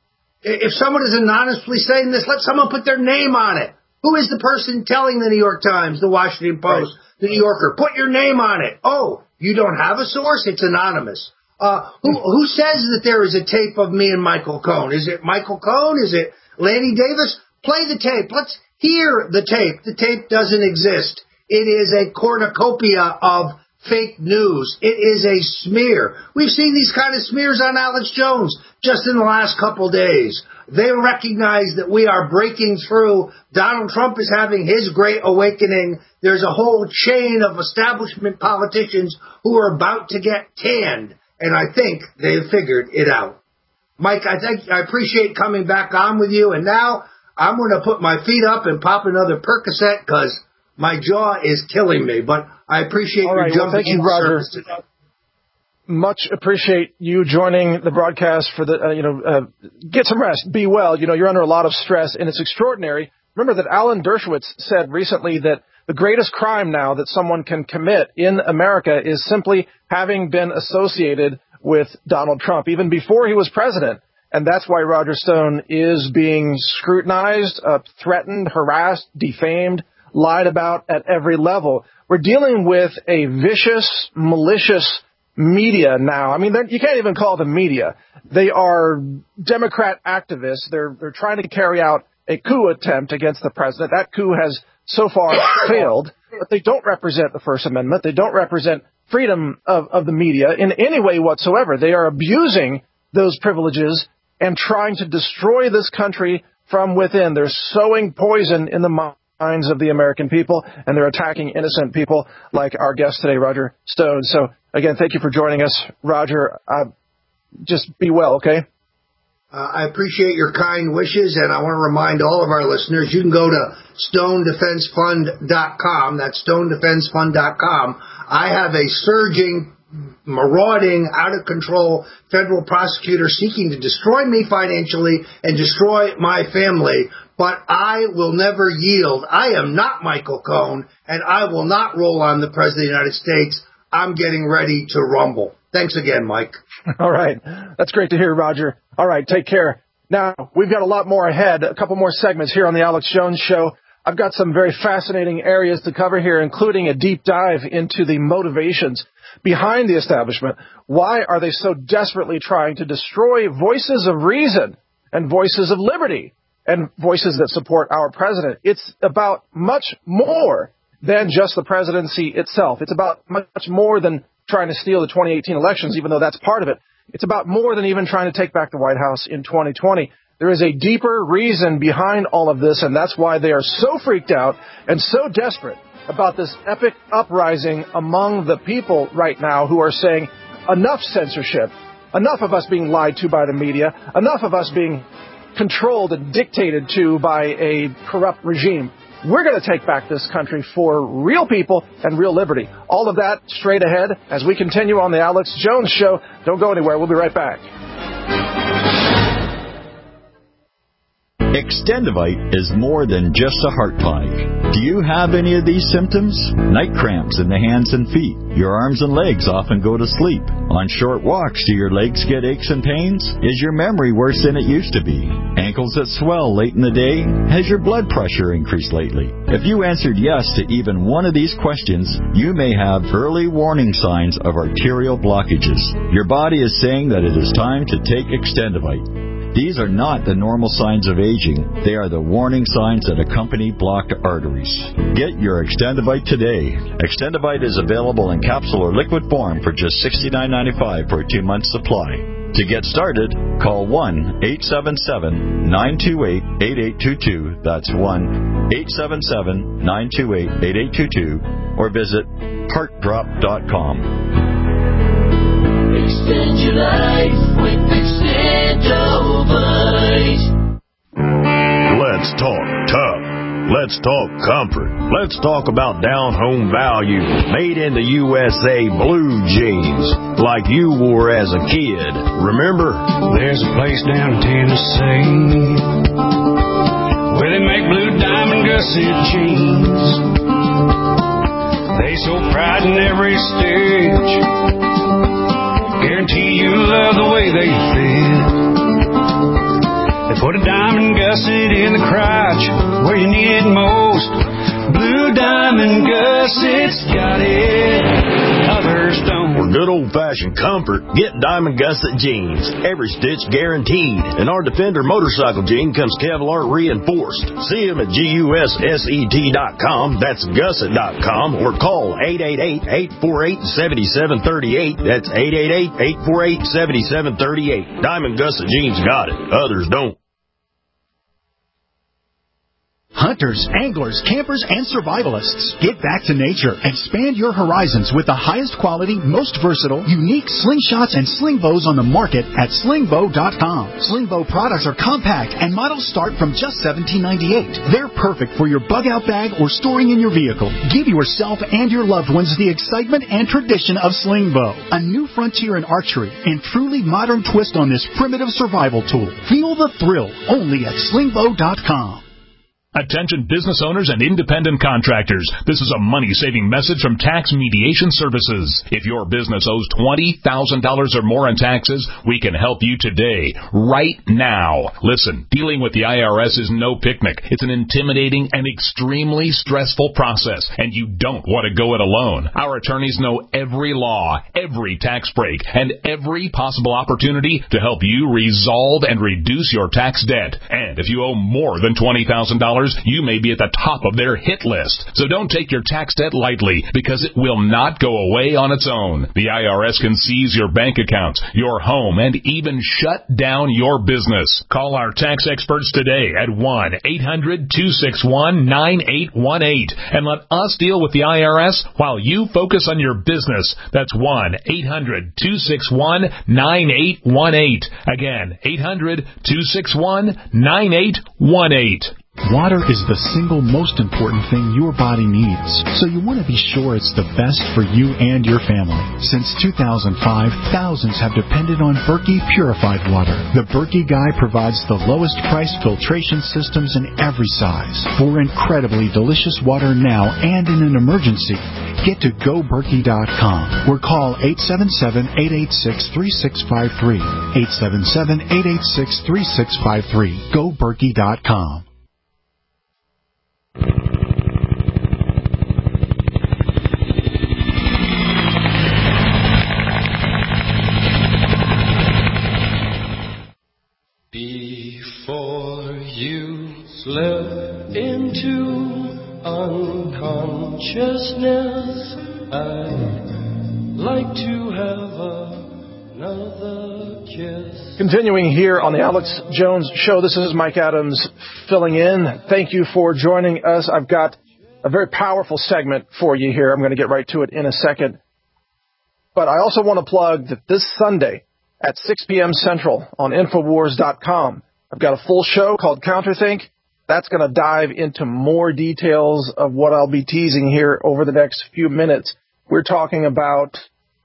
Speaker 2: If someone is anonymously saying this, let someone put their name on it. Who is the person telling the New York Times, the Washington Post, the New Yorker? Put your name on it. Oh, you don't have a source? It's anonymous. Who says that there is a tape of me and Michael Cohen? Is it Michael Cohen? Is it Lanny Davis? Play the tape. Let's hear the tape. The tape doesn't exist. It is a cornucopia of fake news. It is a smear. We've seen these kind of smears on Alex Jones just in the last couple days. They recognize that we are breaking through. Donald Trump is having his great awakening. There's a whole chain of establishment politicians who are about to get tanned, and I think they've figured it out. Mike, I appreciate coming back on with you, and now I'm going to put my feet up and pop another Percocet because my jaw is killing me. But I appreciate your jumping in service today.
Speaker 26: Much appreciate you joining the broadcast for the, get some rest, be well. You're under a lot of stress, and it's extraordinary. Remember that Alan Dershowitz said recently that the greatest crime now that someone can commit in America is simply having been associated with Donald Trump, even before he was president. And that's why Roger Stone is being scrutinized, threatened, harassed, defamed, lied about at every level. We're dealing with a vicious, malicious media now. I mean, you can't even call them media. They are Democrat activists. They're trying to carry out a coup attempt against the president. That coup has so far failed, but they don't represent the First Amendment. They don't represent freedom of the media in any way whatsoever. They are abusing those privileges and trying to destroy this country from within. They're sowing poison in the minds of the American people, and they're attacking innocent people like our guest today, Roger Stone. So, again, thank you for joining us, Roger. Just be well, okay?
Speaker 2: I appreciate your kind wishes, and I want to remind all of our listeners, you can go to StoneDefenseFund.com. That's StoneDefenseFund.com. I have a surging, marauding, out-of-control federal prosecutor seeking to destroy me financially and destroy my family, but I will never yield. I am not Michael Cohen, and I will not roll on the President of the United States. I'm getting ready to rumble. Thanks again, Mike.
Speaker 26: All right. That's great to hear, Roger. All right. Take care. Now, we've got a lot more ahead, a couple more segments here on the Alex Jones Show. I've got some very fascinating areas to cover here, including a deep dive into the motivations behind the establishment. Why are they so desperately trying to destroy voices of reason and voices of liberty and voices that support our president? It's about much more than just the presidency itself. It's about much more than trying to steal the 2018 elections, even though that's part of it. It's about more than even trying to take back the White House in 2020. There is a deeper reason behind all of this, and that's why they are so freaked out and so desperate about this epic uprising among the people right now who are saying, enough censorship, enough of us being lied to by the media, enough of us being controlled and dictated to by a corrupt regime. We're going to take back this country for real people and real liberty. All of that straight ahead as we continue on the Alex Jones Show. Don't go anywhere. We'll be right back.
Speaker 10: Extendivite is more than just a heart tonic. Do you have any of these symptoms? Night cramps in the hands and feet. Your arms and legs often go to sleep. On short walks, do your legs get aches and pains? Is your memory worse than it used to be? Ankles that swell late in the day? Has your blood pressure increased lately? If you answered yes to even one of these questions, you may have early warning signs of arterial blockages. Your body is saying that it is time to take Extendivite. These are not the normal signs of aging. They are the warning signs that accompany blocked arteries. Get your Extendivite today. Extendivite is available in capsule or liquid form for just $69.95 for a 2-month supply. To get started, call 1-877-928-8822. That's 1-877-928-8822. Or visit heartdrop.com.
Speaker 12: Extend your life with Extendivite.
Speaker 27: Let's talk tough. Let's talk comfort. Let's talk about down-home value. Made in the USA blue jeans, like you wore as a kid. Remember?
Speaker 13: There's a place down in Tennessee where they make blue diamond gusset jeans. They show pride in every stitch. Guarantee you love the way they fit. They put a diamond gusset in the crotch where you need it most. Blue Diamond Gussets got it, others don't.
Speaker 27: For good old-fashioned comfort, get Diamond Gusset jeans. Every stitch guaranteed. And our Defender motorcycle jean comes Kevlar reinforced. See them at GUSSET.com. That's Gusset.com. Or call 888-848-7738. That's 888-848-7738. Diamond Gusset jeans got it. Others don't.
Speaker 12: Hunters, anglers, campers, and survivalists. Get back to nature. Expand your horizons with the highest quality, most versatile, unique slingshots and sling bows on the market at slingbow.com. Sling bow products are compact and models start from just $17.98. They're perfect for your bug-out bag or storing in your vehicle. Give yourself and your loved ones the excitement and tradition of sling bow. A new frontier in archery and truly modern twist on this primitive survival tool. Feel the thrill only at slingbow.com.
Speaker 9: Attention business owners and independent contractors. This is a money-saving message from Tax Mediation Services. If your business owes $20,000 or more in taxes, we can help you today, right now. Listen, dealing with the IRS is no picnic. It's an intimidating and extremely stressful process, and you don't want to go it alone. Our attorneys know every law, every tax break, and every possible opportunity to help you resolve and reduce your tax debt. And if you owe more than $20,000, you may be at the top of their hit list. So don't take your tax debt lightly, because it will not go away on its own. The IRS can seize your bank accounts, your home, and even shut down your business. Call our tax experts today at 1-800-261-9818 and let us deal with the IRS while you focus on your business. That's 1-800-261-9818. Again, 800-261-9818.
Speaker 12: Water is the single most important thing your body needs, so you want to be sure it's the best for you and your family. Since 2005, thousands have depended on Berkey purified water. The Berkey Guy provides the lowest price filtration systems in every size. For incredibly delicious water now and in an emergency, get to GoBerkey.com or call 877-886-3653. 877-886-3653. GoBerkey.com.
Speaker 15: Before you slip into unconsciousness, I'd like to have another kiss.
Speaker 26: Continuing here on the Alex Jones Show, this is Mike Adams filling in. Thank you for joining us. I've got a very powerful segment for you here. I'm going to get right to it in a second. But I also want to plug that this Sunday at 6 p.m. Central on Infowars.com, I've got a full show called Counterthink. That's going to dive into more details of what I'll be teasing here over the next few minutes. We're talking about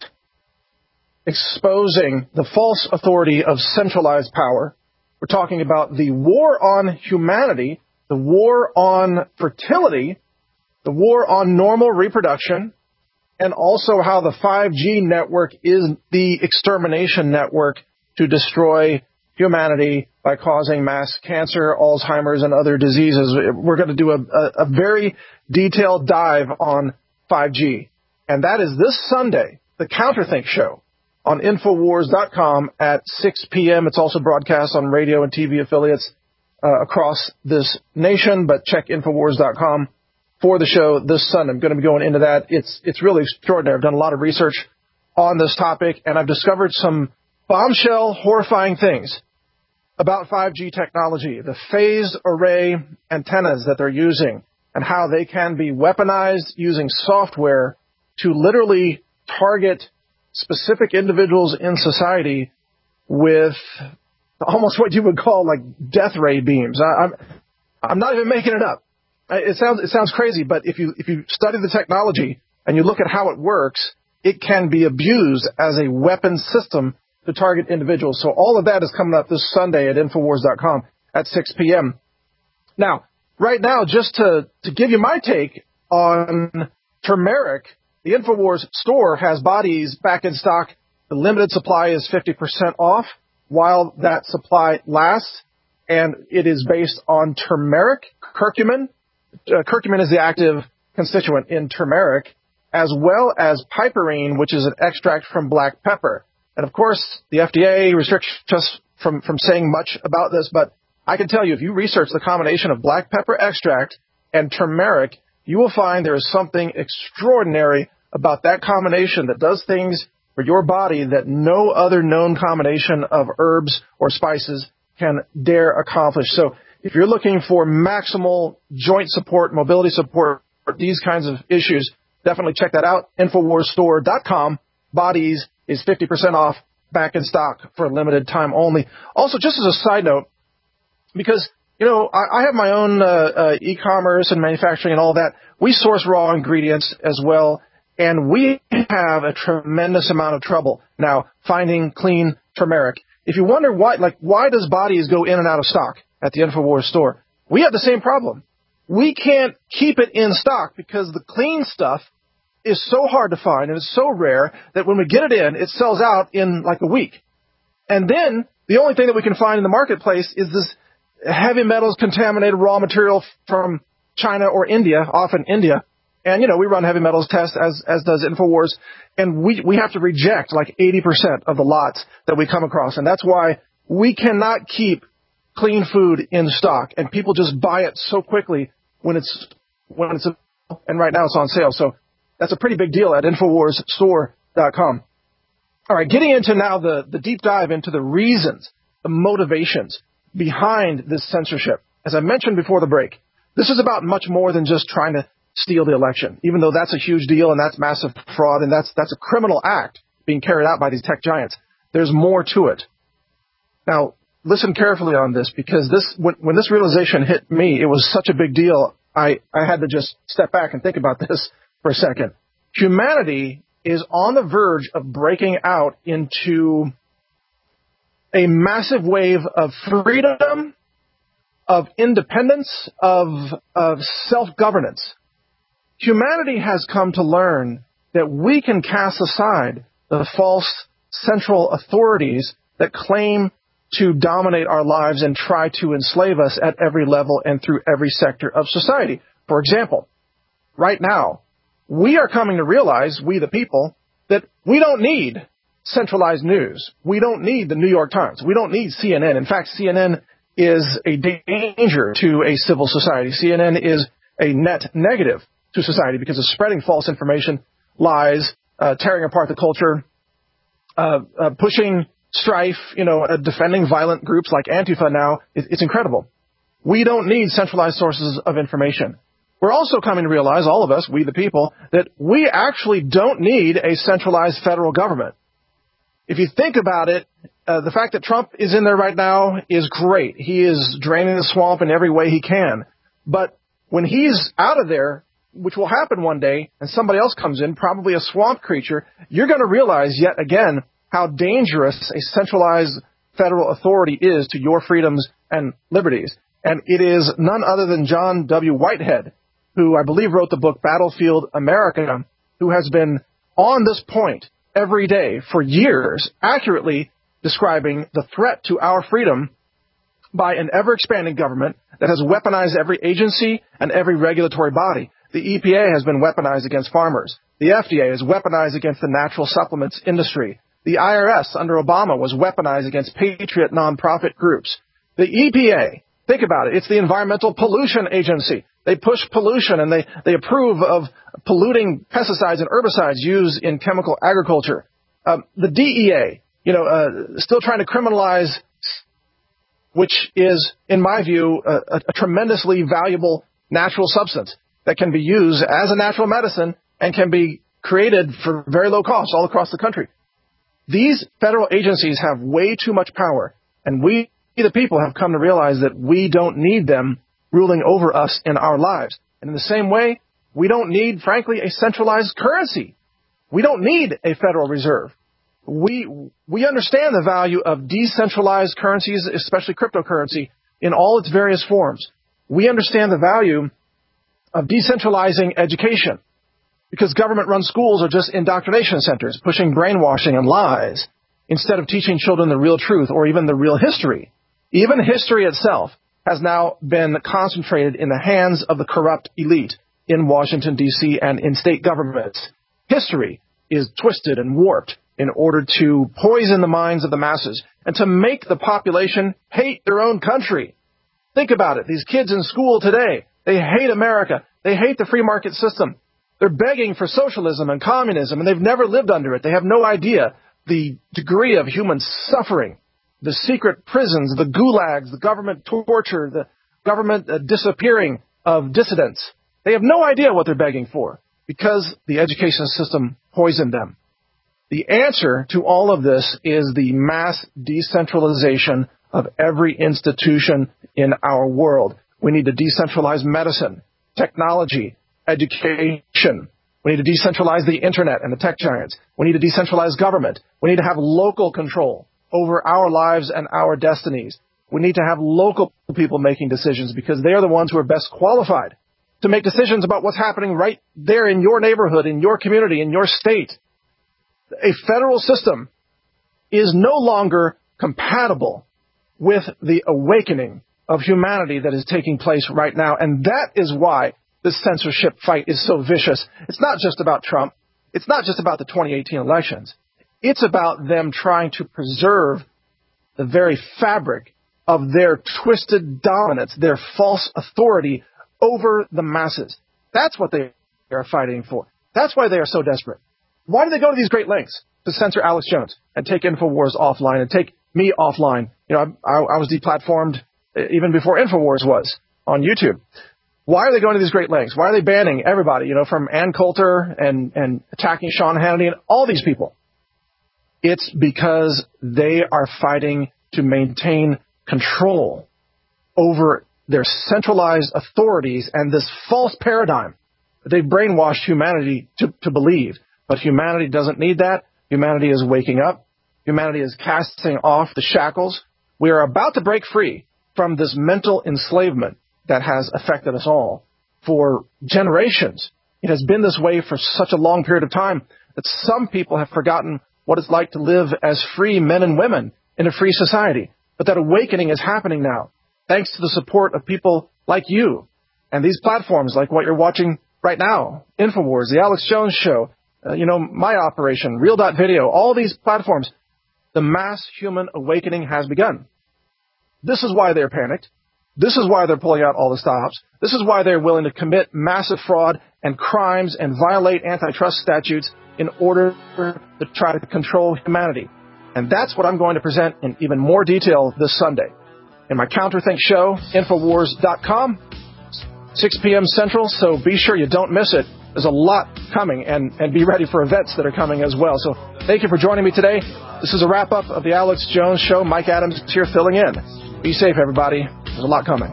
Speaker 26: exposing the false authority of centralized power. We're talking about the war on humanity, the war on fertility, the war on normal reproduction, and also how the 5G network is the extermination network to destroy humanity by causing mass cancer, Alzheimer's, and other diseases. We're going to do a very detailed dive on 5G. And that is this Sunday, the Counterthink Show on Infowars.com at 6 p.m. It's also broadcast on radio and TV affiliates across this nation, but check Infowars.com for the show this Sunday. I'm going to be going into that. It's really extraordinary. I've done a lot of research on this topic, and I've discovered some bombshell, horrifying things about 5G technology, the phased array antennas that they're using, and how they can be weaponized using software to literally target specific individuals in society with almost what you would call like death ray beams. I'm not even making it up. It sounds crazy, but if you study the technology and you look at how it works, it can be abused as a weapon system to target individuals. So all of that is coming up this Sunday at Infowars.com at 6 p.m. Now, right now, just to give you my take on turmeric, the InfoWars store has bodies back in stock. The limited supply is 50% off while that supply lasts, and it is based on turmeric, curcumin. Curcumin is the active constituent in turmeric, as well as piperine, which is an extract from black pepper. And of course, the FDA restricts us from saying much about this, but I can tell you, if you research the combination of black pepper extract and turmeric, you will find there is something extraordinary about that combination that does things for your body that no other known combination of herbs or spices can dare accomplish. So if you're looking for maximal joint support, mobility support, these kinds of issues, definitely check that out. InfoWarsStore.com. Bodies is 50% off, back in stock for a limited time only. Also, just as a side note, because, you know, I have my own e-commerce and manufacturing and all that. We source raw ingredients as well, and we have a tremendous amount of trouble now finding clean turmeric. If you wonder why does Bodies go in and out of stock at the InfoWars store? We have the same problem. We can't keep it in stock because the clean stuff is so hard to find and it's so rare that when we get it in, it sells out in like a week. And then the only thing that we can find in the marketplace is this heavy metals contaminated raw material from China or India, often India. And, you know, we run heavy metals tests as does InfoWars, and we have to reject like 80% of the lots that we come across. And that's why we cannot keep clean food in stock, and people just buy it so quickly when it's and right now it's on sale. So that's a pretty big deal at InfoWarsStore.com. All right, getting into now the deep dive into the reasons, the motivations behind this censorship. As I mentioned before the break, this is about much more than just trying to steal the election, even though that's a huge deal and that's massive fraud and that's a criminal act being carried out by these tech giants. There's more to it. Now, listen carefully on this, because when this realization hit me, it was such a big deal. I had to just step back and think about this for a second. Humanity is on the verge of breaking out into a massive wave of freedom, of independence, of self-governance. Humanity has come to learn that we can cast aside the false central authorities that claim to dominate our lives and try to enslave us at every level and through every sector of society. For example, right now, we are coming to realize, we the people, that we don't need centralized news. We don't need the New York Times. We don't need CNN. In fact, CNN is a danger to a civil society. CNN is a net negative to society because of spreading false information, lies, tearing apart the culture, pushing strife, defending violent groups like Antifa now. It's incredible. We don't need centralized sources of information. We're also coming to realize, all of us, we the people, that we actually don't need a centralized federal government. If you think about it, the fact that Trump is in there right now is great. He is draining the swamp in every way he can. But when he's out of there, which will happen one day, and somebody else comes in, probably a swamp creature, you're going to realize yet again how dangerous a centralized federal authority is to your freedoms and liberties. And it is none other than John W. Whitehead, who I believe wrote the book Battlefield America, who has been on this point every day for years, accurately describing the threat to our freedom by an ever-expanding government that has weaponized every agency and every regulatory body. The EPA has been weaponized against farmers. The FDA is weaponized against the natural supplements industry. The IRS under Obama was weaponized against patriot nonprofit groups. The EPA, think about it, it's the Environmental Pollution Agency. They push pollution and they approve of polluting pesticides and herbicides used in chemical agriculture. The DEA, still trying to criminalize, which is, in my view, a tremendously valuable natural substance that can be used as a natural medicine and can be created for very low cost all across the country. These federal agencies have way too much power, and we, the people, have come to realize that we don't need them ruling over us in our lives. And in the same way, we don't need, frankly, a centralized currency. We don't need a Federal Reserve. We understand the value of decentralized currencies, especially cryptocurrency, in all its various forms. We understand the value of decentralizing education, because government-run schools are just indoctrination centers, pushing brainwashing and lies, instead of teaching children the real truth or even the real history. Even history itself has now been concentrated in the hands of the corrupt elite in Washington, D.C. and in state governments. History is twisted and warped in order to poison the minds of the masses and to make the population hate their own country. Think about it. These kids in school today, they hate America. They hate the free market system. They're begging for socialism and communism, and they've never lived under it. They have no idea the degree of human suffering, the secret prisons, the gulags, the government torture, the government disappearing of dissidents. They have no idea what they're begging for because the education system poisoned them. The answer to all of this is the mass decentralization of every institution in our world. We need to decentralize medicine, technology, education. We need to decentralize the internet and the tech giants. We need to decentralize government. We need to have local control over our lives and our destinies. We need to have local people making decisions because they are the ones who are best qualified to make decisions about what's happening right there in your neighborhood, in your community, in your state. A federal system is no longer compatible with the awakening of humanity that is taking place right now. And that is why this censorship fight is so vicious. It's not just about Trump. It's not just about the 2018 elections. It's about them trying to preserve the very fabric of their twisted dominance, their false authority over the masses. That's what they are fighting for. That's why they are so desperate. Why do they go to these great lengths to censor Alex Jones and take InfoWars offline and take me offline? You know, I was deplatformed even before InfoWars was on YouTube. Why are they going to these great lengths? Why are they banning everybody, you know, from Ann Coulter and attacking Sean Hannity and all these people? It's because they are fighting to maintain control over their centralized authorities and this false paradigm that they've brainwashed humanity to believe. But humanity doesn't need that. Humanity is waking up. Humanity is casting off the shackles. We are about to break free from this mental enslavement that has affected us all for generations. It has been this way for such a long period of time that some people have forgotten what it's like to live as free men and women in a free society. But that awakening is happening now, thanks to the support of people like you and these platforms like what you're watching right now, InfoWars, The Alex Jones Show, My Operation, Real.video, all these platforms. The mass human awakening has begun. This is why they're panicked. This is why they're pulling out all the stops. This is why they're willing to commit massive fraud and crimes and violate antitrust statutes in order to try to control humanity. And that's what I'm going to present in even more detail this Sunday in my Counterthink show, Infowars.com, 6 p.m. Central, so be sure you don't miss it. There's a lot coming, and be ready for events that are coming as well. So thank you for joining me today. This is a wrap-up of the Alex Jones Show. Mike Adams is here filling in. Be safe, everybody. There's a lot coming.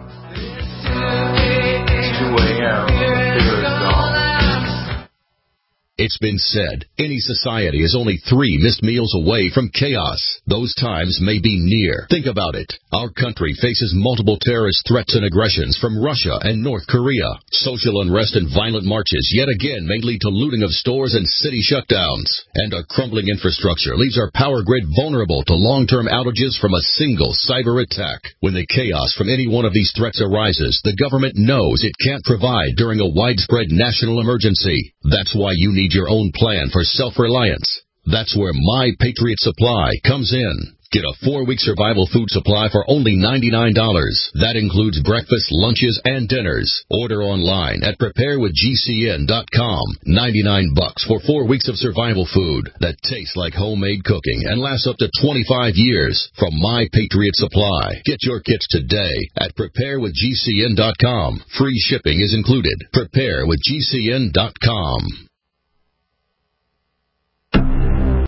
Speaker 24: It's 2 a.m.
Speaker 16: It's been said, any society is only 3 missed meals away from chaos. Those times may be near. Think about it. Our country faces multiple terrorist threats and aggressions from Russia and North Korea. Social unrest and violent marches yet again may lead to looting of stores and city shutdowns. And our crumbling infrastructure leaves our power grid vulnerable to long-term outages from a single cyber attack. When the chaos from any one of these threats arises, the government knows it can't provide during a widespread national emergency. That's why you need your own plan for self-reliance. That's where My Patriot Supply comes in. Get a 4-week survival food supply for only $99. That includes breakfast, lunches, and dinners. Order online at preparewithgcn.com. $99 for 4 weeks of survival food that tastes like homemade cooking and lasts up to 25 years from My Patriot Supply. Get your kits today at preparewithgcn.com. Free shipping is included. Preparewithgcn.com.